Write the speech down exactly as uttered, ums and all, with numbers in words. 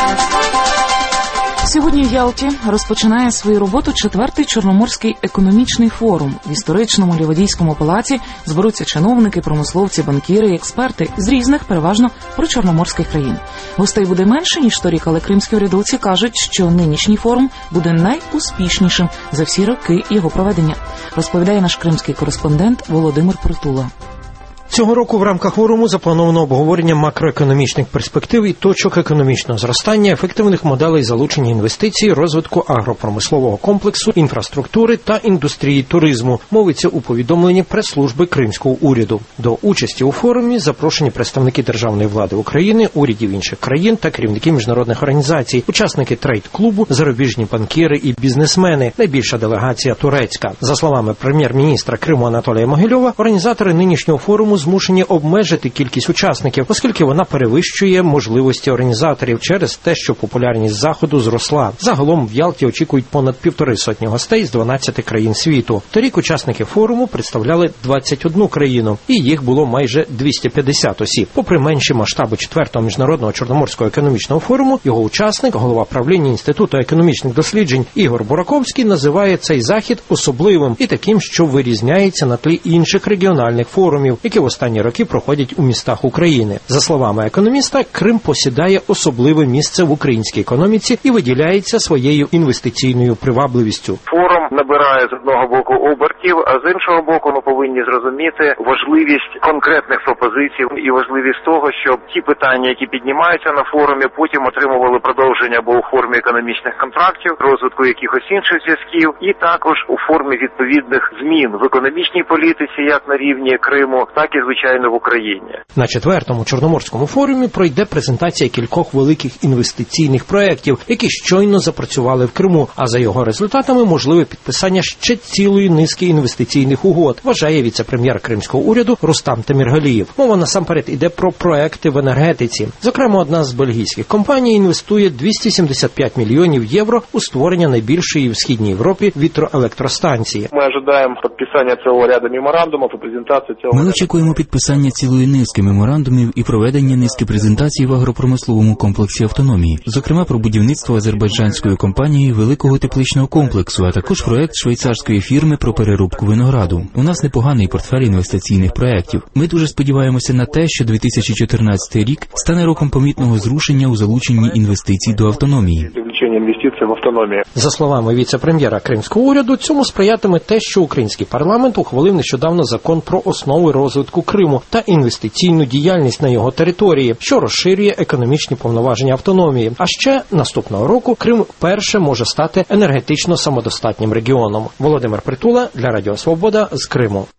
Сьогодні в Ялті розпочинає свою роботу четвертий Чорноморський економічний форум. В історичному Лівадійському палаці зберуться чиновники, промисловці, банкіри і експерти з різних, переважно причорноморських країн. Гостей буде менше, ніж торік, але кримські урядовці кажуть, що нинішній форум буде найуспішнішим за всі роки його проведення, розповідає наш кримський кореспондент Володимир Притула. Цього року в рамках форуму заплановано обговорення макроекономічних перспектив і точок економічного зростання, ефективних моделей залучення інвестицій, розвитку агропромислового комплексу, інфраструктури та індустрії туризму, мовиться у повідомленні прес-служби Кримського уряду. До участі у форумі запрошені представники державної влади України, урядів інших країн та керівники міжнародних організацій, учасники трейд-клубу, зарубіжні банкіри і бізнесмени, найбільша делегація турецька. За словами прем'єр-міністра Криму Анатолія Могильова, організатори нинішнього форуму змушені обмежити кількість учасників, оскільки вона перевищує можливості організаторів через те, що популярність заходу зросла. Загалом в Ялті очікують понад півтори сотні гостей з дванадцяти країн світу. Торік учасники форуму представляли двадцять одну країну, і їх було майже двісті п'ятдесят осіб. Попри менші масштаби четвертого міжнародного Чорноморського економічного форуму, його учасник, голова правління Інституту економічних досліджень Ігор Бураковський, називає цей захід особливим і таким, що вирізняється на тлі інших регіональних форумів, які в останні роки проходять у містах України. За словами економіста, Крим посідає особливе місце в українській економіці і виділяється своєю інвестиційною привабливістю. Форум набирає з одного боку обертів, а з іншого боку ми повинні зрозуміти важливість конкретних пропозицій і важливість того, щоб ті питання, які піднімаються на форумі, потім отримували продовження або у формі економічних контрактів, розвитку якихось інших зв'язків, і також у формі відповідних змін в економічній політиці, як на рівні Криму, так і, звичайно, в Україні. На четвертому Чорноморському форумі пройде презентація кількох великих інвестиційних проєктів, які щойно запрацювали в Криму, а за його результатами можливе підписання ще цілої низки інвестиційних угод, вважає віце-прем'єр кримського уряду Рустам Теміргалієв. Мова насамперед іде про проекти в енергетиці. Зокрема, одна з бельгійських компаній інвестує двісті сімдесят п'ять мільйонів євро у створення найбільшої в Східній Європі вітроелектростанції. Ми очікуємо підписання цілого ряду меморандумів і презентації цілого. Ми очікуємо підписання цілої низки меморандумів і проведення низки презентацій в агропромисловому комплексі автономії, зокрема про будівництво азербайджанською компанією великого тепличного комплексу, а також проект швейцарської фірми про переробку винограду. У нас непоганий портфель інвестиційних проєктів. Ми дуже сподіваємося на те, що дві тисячі чотирнадцятий рік стане роком помітного зрушення у залученні інвестицій до автономії. Інвестицій в автономії. За словами віце-прем'єра кримського уряду, цьому сприятиме те, що український парламент ухвалив нещодавно закон про основи розвитку Криму та інвестиційну діяльність на його території, що розширює економічні повноваження автономії. А ще наступного року Крим вперше може стати енергетично самодостатнім регіоном. Володимир Притула для Радіо Свобода з Криму.